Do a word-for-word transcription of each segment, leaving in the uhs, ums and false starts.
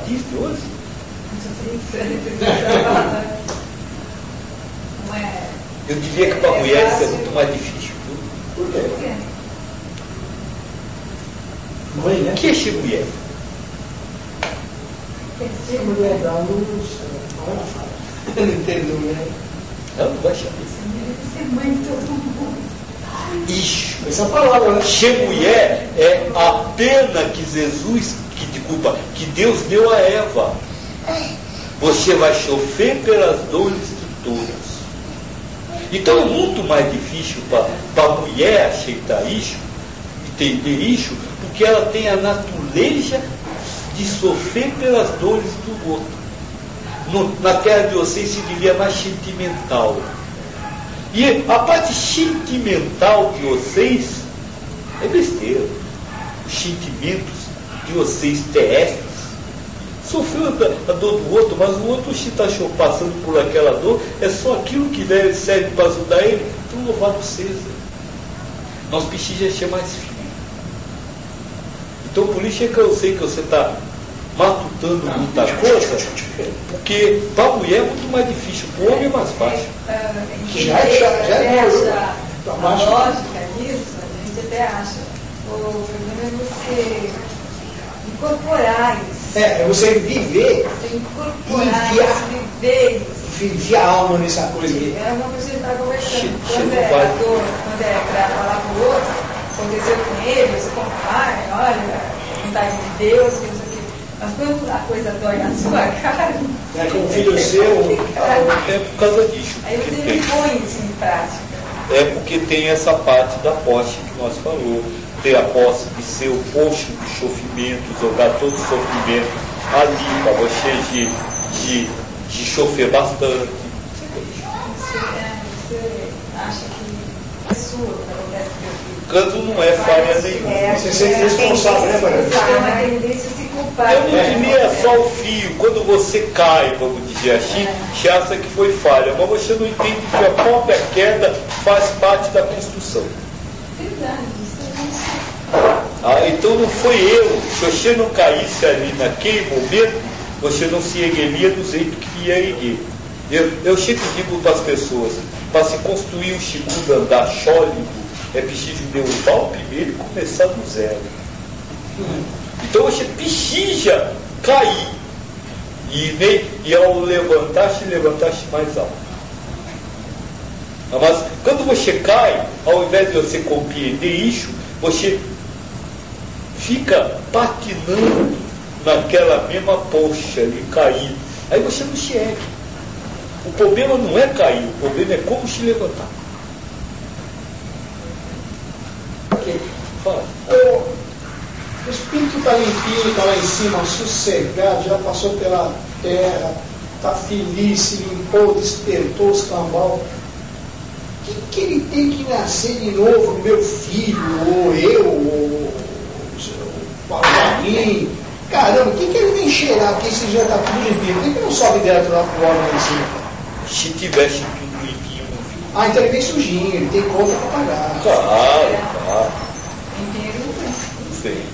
batista hoje? Não é. Eu diria que para mulheres é muito mais difícil. Por quê? Por quê? Mãe, né? O que é ser mulher? Se a mulher dá luz, ela fala. Não entendo, né? Ela não vai chamar. Ser mãe de todo mundo. Ixo. Essa palavra, né? Ser mulher é a pena que Jesus, que, desculpa, que Deus deu a Eva. Você vai sofrer pelas dores de todas. Então é muito mais difícil para a mulher aceitar isso, entender isso, porque ela tem a natureza de sofrer pelas dores do outro. No, na terra de vocês se diria mais sentimental. E a parte sentimental de vocês é besteira. Os sentimentos de vocês terrestres sofreu a dor do outro, mas o outro se está passando por aquela dor, é só aquilo que deve, serve para ajudar ele. Então louvado seja. Nós precisamos ser mais firmes. Então por isso é que eu sei que você está matutando muita coisa, porque para a mulher é muito mais difícil, para o homem é mais fácil. Já, já, já é acha a lógica disso, a gente até acha. O problema é você incorporar isso. É, é você viver, Você incorporar Enfiar. isso, viver isso. viver a alma nessa coisa aí. É uma coisa que a gente está conversando. Che- Quando chega é vai. a dor, quando é para falar para o outro, aconteceu com ele, você compara, olha, a vontade de Deus, que não sei o quê. Mas quando a coisa dói na sua cara, É com o filho seu. É por causa disso. aí você Porque não põe isso em prática. tem, é porque tem essa parte da posse que nós falou. Ter a posse de ser o posto de sofrimento, jogar todo o sofrimento ali para você de, de, de sofrer bastante. Você, é, você acha que é sua, que acontece com o filho. Quando não é falha nenhuma. Você se sente responsável, né, Maria? Tem uma tendência a se culpar. Eu não diria só o fio, quando você cai, vamos dizer assim, você acha que foi falha, mas você não entende que a própria queda faz parte da construção. Verdade, isso é isso. Ah, então não foi eu. Se você não caísse ali naquele momento, você não se ergueria do jeito que ia erguer. Eu, eu sempre digo para as pessoas, para se construir um segundo andar sólido, é preciso derrubar o primeiro e começar do zero. Então você precisa cair. E, nem, e ao levantar-se, levantar-se mais alto. Mas quando você cai, ao invés de você compreender isso, você fica patinando naquela mesma poxa ali, caído. Aí você não se ergue. O problema não é cair, o problema é como se levantar. Ok. Fala. O espírito está limpinho, está lá em cima, sossegado, já passou pela terra, está feliz, se limpou, despertou os cambal. O que, que ele tem que nascer de novo, meu filho, ou eu, ou o Paulinho? Caramba, o que, que ele vem cheirar? Porque esse já está tudo limpinho. Por que, que não sobe direto lá pro homem lá em cima? Se tivesse tudo limpinho, meu filho. Ah, então ele vem sujinho, ele tem conta para pagar. Claro, claro. Tem dinheiro não tem. Não sei.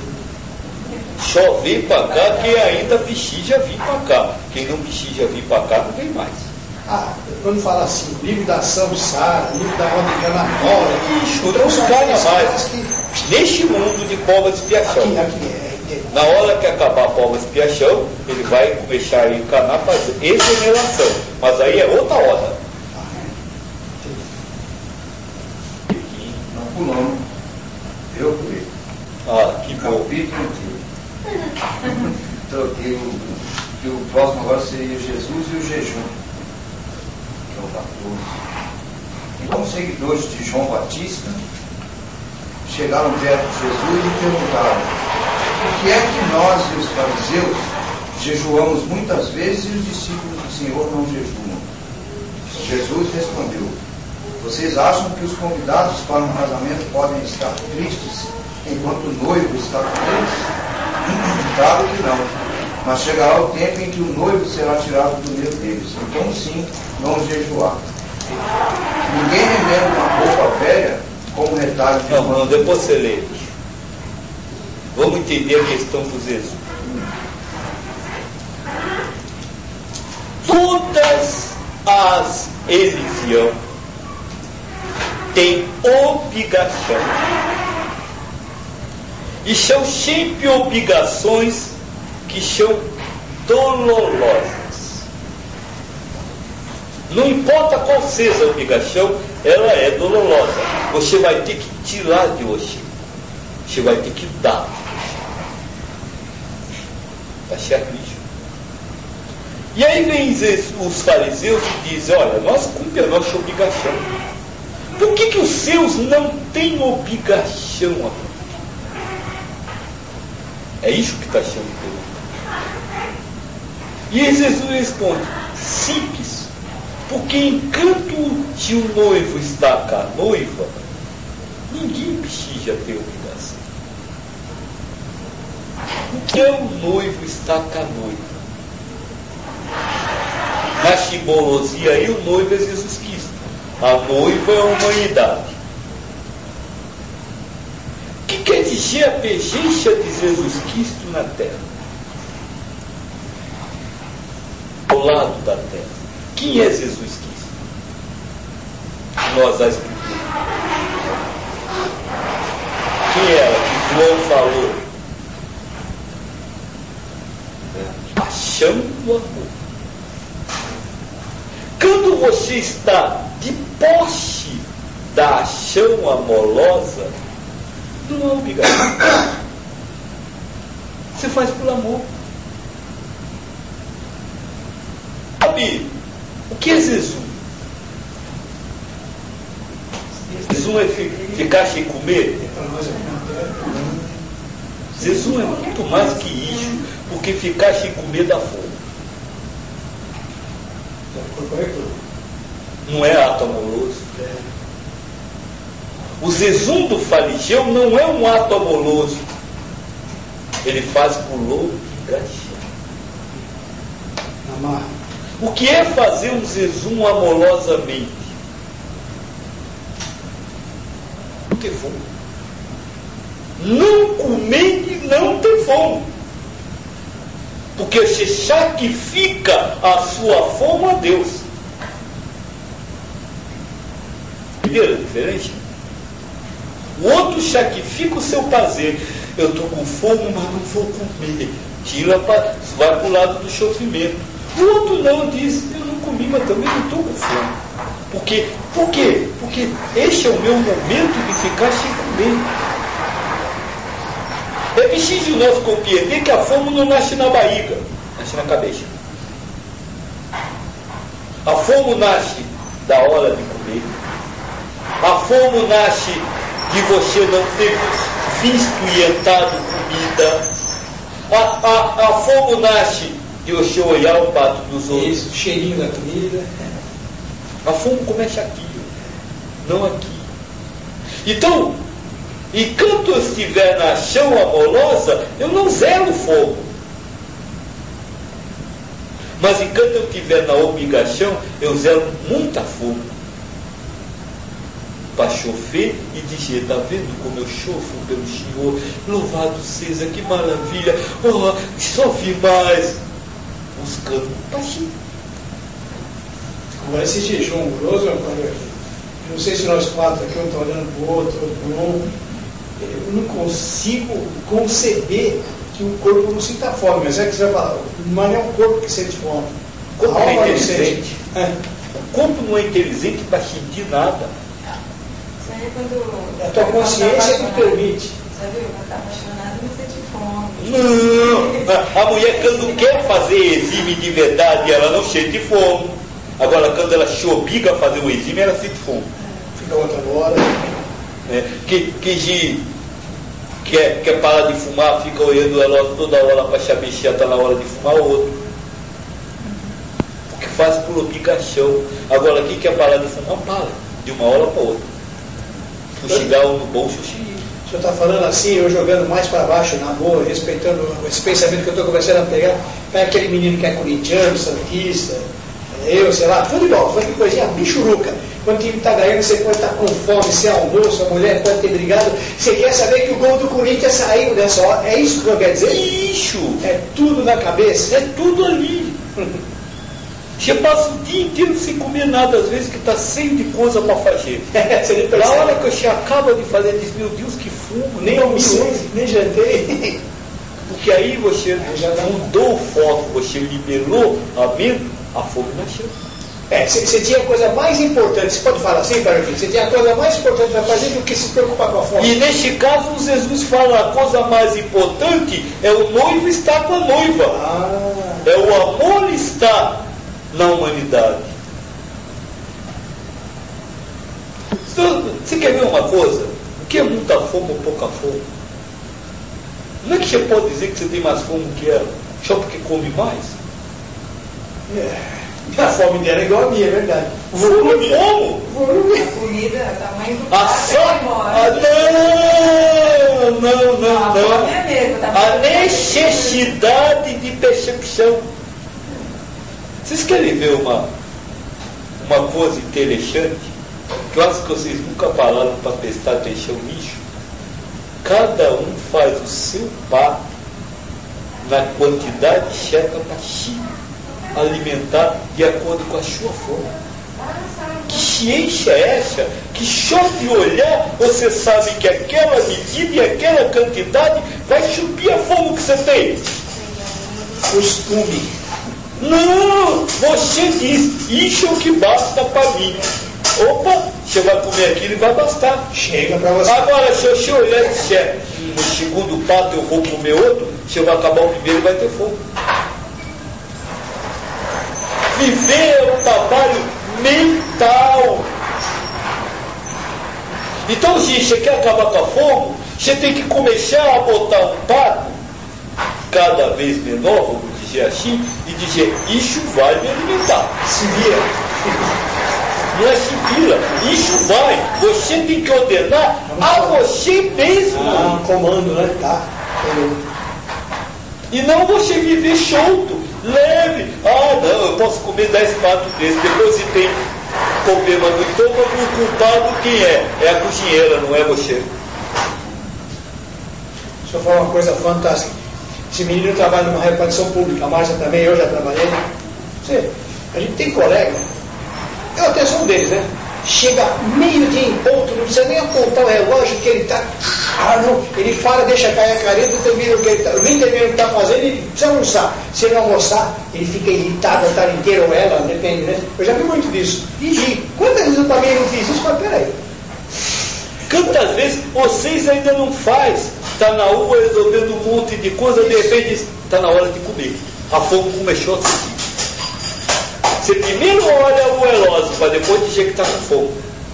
Só vem para cá quem ainda precisa vir para cá. Quem não precisa vir para cá não vem mais. Ah, quando fala assim, livro da Samsara, livro da Rodrigana Nora, Escuta os caras mais. que Neste mundo de prova de expiação. aqui, aqui é. é- Na hora que acabar a prova de expiação, ele vai começar a encanar para fazer exoneração. Mas aí é outra hora. Não pulamos. Eu fui. Ah, que bom. Capítulo antigo. Então, que o, que o próximo agora seria Jesus e o jejum. Que é o quatorze. Então, os seguidores de João Batista chegaram perto de Jesus e perguntaram: por que é que nós e os fariseus jejuamos muitas vezes e os discípulos do Senhor não jejuam? Jesus respondeu: vocês acham que os convidados para um casamento podem estar tristes enquanto o noivo está com eles? Claro que não. Mas chegará o tempo em que o noivo será tirado do meio deles. Então sim, vão jejuar. Ninguém remenda uma roupa velha como retalho de Não, uma... não, depois você lê. Vamos entender a questão do Jesus. Todas as religiões têm obrigação. E são sempre obrigações que são dolorosas. Não importa qual seja a obrigação, ela é dolorosa. Você vai ter que tirar de você. Você vai ter que dar. Está certo isso? E aí vem os fariseus e dizem, olha, nós cumprimos a nossa obrigação. Por que que os seus não têm obrigação a cumprir? É isso que está sendo perguntado. E aí Jesus responde, simples. Porque enquanto se o noivo está com a noiva, ninguém precisa ter obrigação. Porque o noivo está com a noiva. Na simbologia aí, o noivo é Jesus Cristo. A noiva é a humanidade. O que quer dizer a presença de Jesus Cristo na terra? Ao lado da terra. Quem é Jesus Cristo? Nós a Escritura. Quem era que João falou? Paixão do amor. Quando você está de posse da ação amorosa, não é obrigação. Você faz por amor. Sabe, o que é Jesus? Jesus é ficar sem comer? Jesus é muito mais que isso, porque ficar sem comer dá fome. Não é ato amoroso. O jejum do fariseu não é um ato amoroso. Ele faz por obrigação. O que é fazer um jejum amorosamente? Não ter fome. Não comer e não ter fome. Porque você sacrifica a sua fome a Deus. Entendeu a diferença? O outro sacrifica o seu prazer. Eu estou com fome, mas não vou comer. Tira pra, vai para o lado do sofrimento. O outro não diz, eu não comi, mas também não estou com fome. Por quê? Por quê? Porque este é o meu momento de ficar sem comer. É preciso nós compreender que a fome não nasce na barriga, nasce na cabeça. A fome nasce da hora de comer. A fome nasce de você não ter visto e entrado comida. A, a, a fome nasce de você olhar o prato dos outros. Isso, o cheirinho da comida. A fome começa aqui, não aqui. Então, enquanto eu estiver na ação amorosa, eu não zelo fogo. Mas enquanto eu estiver na obrigação, eu zelo muita fogo. Para chover e dizer, está vendo como eu chofro pelo Senhor? Louvado seja, que maravilha. Oh, sofre mais. Buscando paixão. Agora esse jejum amoroso, não sei se nós quatro aqui, um está olhando para o outro, outro para o outro. Eu não consigo conceber que o corpo não sinta fome. Mas é que você vai falar, mas não é o corpo que sente fome. O corpo não é inteligente. É. O corpo não é inteligente para sentir nada. Isso aí é quando. A tua consciência que permite. Sabe, quando está apaixonado, não sente fome. Não! A mulher, quando quer fazer exame de verdade, ela não sente fome. Agora, quando ela se obriga a fazer o exame, ela sente fome. Fica outra hora. É, que, que de, quer, quer parar de fumar, fica olhando o relógio toda hora para saber se já está na hora de fumar ou outro. Porque faz por obrigação. Agora, quem quer parar de fumar, para. De uma hora para outra. O cigarro no bolso, sim. O senhor está falando assim, eu jogando mais para baixo, na boa, respeitando esse pensamento que eu estou começando a pegar. Pega aquele menino que é corintiano, santista, eu, sei lá, futebol, foi que coisinha, bichuruca. Quando o time está ganhando, você pode estar com fome, se é almoço, a mulher pode ter brigado. Você quer saber que o gol do Corinthians saiu nessa hora. É isso que eu quero dizer? Isso! É tudo na cabeça. É tudo ali. Você passa o dia inteiro sem comer nada, às vezes que está cheio de coisa para fazer. Na hora que você acaba de fazer, diz, meu Deus, que fumo, nem almocei, nem jantei. Porque aí você mudou o foco, você liberou a mente, a fome nasceu. É, você tinha a coisa mais importante, você pode falar assim, para você tinha a coisa mais importante para fazer do que se preocupar com a fome. E neste caso, Jesus fala, a coisa mais importante é o noivo estar com a noiva. Ah. É o amor estar na humanidade. Então, você quer ver uma coisa? O que é muita fome ou pouca fome? Não é que você pode dizer que você tem mais fome que ela, só porque come mais? É. A fome dela é igual a minha, é verdade. Volume como? Volume. A comida, o tamanho do A prato só... vai embora. Ah, não, não, não, A não. fome é mesmo, tá A bom? necessidade de percepção. Vocês querem ver uma, uma coisa interessante? Que eu acho que vocês nunca pararam para prestar atenção nisso. Cada um faz o seu par na quantidade certa para si alimentar de acordo com a sua fome. Que ciência é essa? Que só de olhar você sabe que aquela medida e aquela quantidade vai subir a fome que você tem. Costume. Não, você diz, isso é o que basta para mim. Opa, você vai comer aquilo e vai bastar. Chega para você. Agora, se você olhar e disser, no segundo prato eu vou comer outro, você vai acabar o primeiro e vai ter fome. Viver é um trabalho mental. Então, se você quer acabar com a fome, você tem que começar a botar um prato cada vez menor, vamos dizer assim, e dizer, isso vai me alimentar. Se vira. Não é se vira, isso vai. Você tem que ordenar a você mesmo. Ah, comando, né? Tá. E não você viver solto, leve. Ah, não, eu posso comer dez pratos desses. Depois se tem problema no estômago, o culpado quem é? É a cozinheira, não é você. Deixa eu falar uma coisa fantástica. Esse menino trabalha numa repartição pública, a Márcia também, eu já trabalhei. Você, a gente tem colega, eu até sou um deles, né? Chega meio dia em ponto, não precisa nem apontar o relógio que ele está. Ah, não, ele fala, deixa cair a careta, termina o que ele está. Nem termina o que está fazendo, ele precisa almoçar. Se ele não almoçar, ele fica irritado a tarde inteira, ou ela, depende, né? Eu já vi muito disso. E quantas vezes eu também não fiz isso? Mas peraí. Quantas vezes vocês ainda não faz? Está na rua resolvendo um monte de coisa, de repente está na hora de comer. A fome começou a sentir. Você primeiro olha o relógio para depois dizer que está com fome.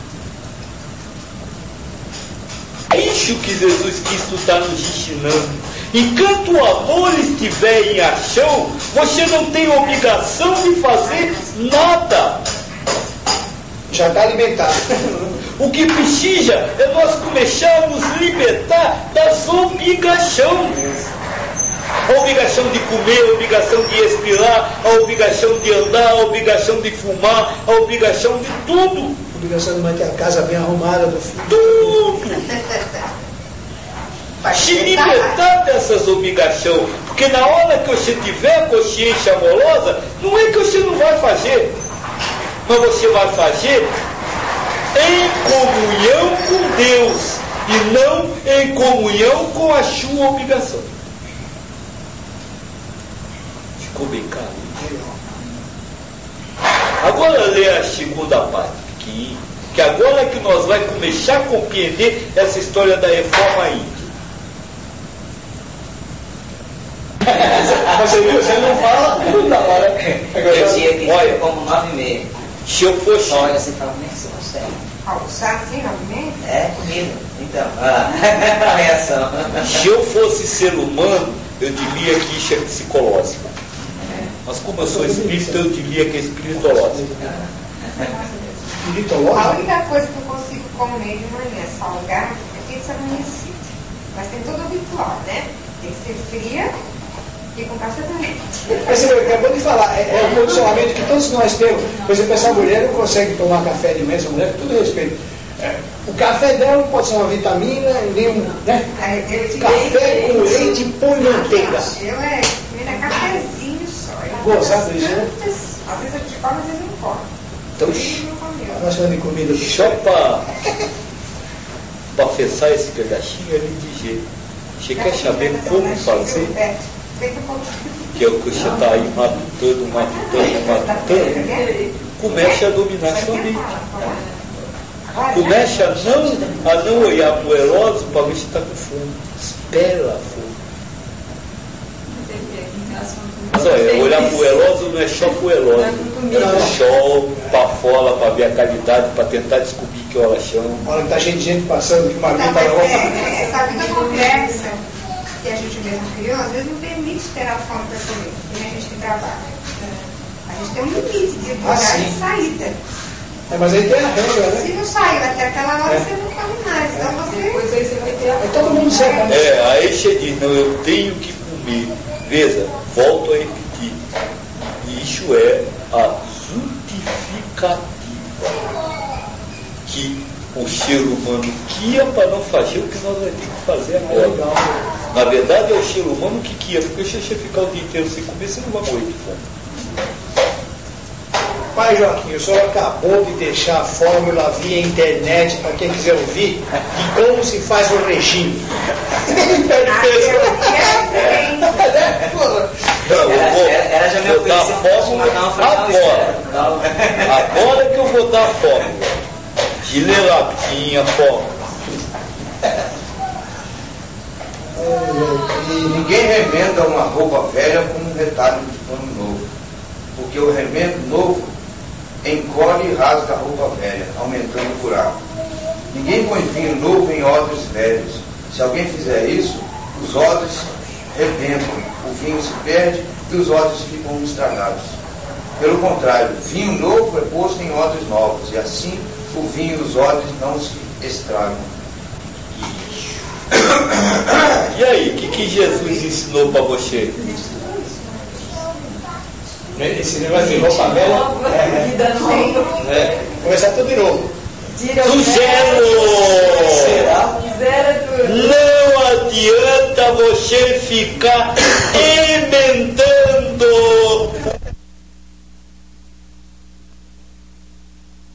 É isso que Jesus Cristo está nos ensinando. Enquanto o amor estiver em ação, você não tem obrigação de fazer nada. Já está alimentado. O que precisa é nós começarmos a libertar das obrigações. A obrigação de comer, a obrigação de respirar, a obrigação de andar, a obrigação de fumar, a obrigação de tudo. A obrigação de manter a casa bem arrumada do filho. Tudo. Se libertar dessas obrigações. Porque na hora que você tiver consciência amorosa, não é que você não vai fazer, mas você vai fazer em comunhão com Deus e não em comunhão com a sua obrigação. Ficou bem claro? Agora lê a segunda parte, que, que agora é que nós vamos começar a compreender essa história da reforma índia. Você viu? Você não fala tudo na hora. Eu tinha que olha, como nove e meia. Se eu fosse... Olha, você fala, como é que você consegue? Almoçar assim, realmente? É, comida. Então, ah, a reação. Se eu fosse ser humano, eu diria que isso é psicológico. Mas como eu sou espírita, eu diria que é espiritológico. A Espiritual? única coisa que eu consigo comer de manhã salgado é pizza amanhecida. Mas tem tudo habitual, né? Tem que ser fria e com café da leite. Mas você acabou de falar, é, é um condicionamento que todos nós temos. Por exemplo, essa mulher não consegue tomar café de manhã, essa mulher, com todo respeito. É, o café dela não pode ser uma vitamina, nem um. Né? Café com leite, pão e manteiga. Eu é, comida cafezinho só. Gozado isso, né? Às vezes a gente come, às vezes não come. Então, Nós chamamos de comida. só para fechar esse pedacinho, ele dizer, você quer saber como fazer? Que é o que você está aí matutando, matutando, matutando. Comece a dominar sua mente. Comece a não, a não olhar para o relógio para ver se está com fome. Espera a fome. Mas olha, olhar para o relógio não é só para o relógio. É só para fora, para ver a qualidade, para tentar descobrir que horas são. Olha que está cheio de gente passando, que marmita Tá, na roupa. é, você sabe que a conversa que a gente mesmo criou, às vezes não permite esperar a fome para comer, tem a gente que trabalha. A gente tem um limite de Ah, horário sim. de saída. É, mas aí tem a regra, né? Se não saiu até aquela hora, É. você não come mais. Então você. Depois aí você vai ter a Aí todo mundo sabe. É, aí você diz, não, eu tenho que comer. Veja, volto a repetir. Isso é a justificativa que o ser humano quia para não fazer o que nós vamos ter que fazer agora. Na verdade, é o ser humano que quia, porque se você ficar o dia inteiro sem comer, você não vai morrer de fome. Pai Joaquim, o senhor acabou de deixar a fórmula via internet para quem quiser ouvir de como se faz o regime. Não, eu vou, Ela já me vou dar a ofereceu fórmula uma agora. Agora que eu vou dar a fórmula. De lelapinha, fórmula. E ninguém remenda uma roupa velha com um retalho de pano novo, porque o remendo novo encolhe e rasga a roupa velha, aumentando o buraco. Ninguém põe vinho novo em odres velhos. Se alguém fizer isso, os odres rebentam, o vinho se perde e os odres ficam estragados. Pelo contrário, vinho novo é posto em odres novos, e assim o vinho e os odres não se estragam. E aí, o que, que Jesus ensinou para você? Esse negócio de roupa velha. nova, É, vida nova. É. começar tudo de novo. Tira Do o zero! Será? Zero tudo. Não adianta você ficar emendando